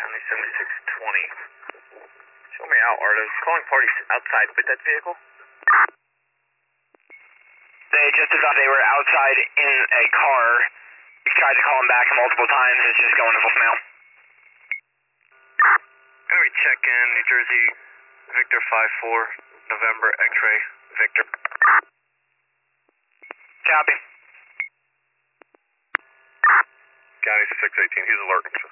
County 7620. Show me out, Ardos. Calling parties outside with that vehicle. They just thought they were outside in a car. We tried to call them back multiple times. It's just going to voicemail. Gonna be check-in, New Jersey, Victor 54, November, X-ray, Victor. Copy. County 618, he's alert.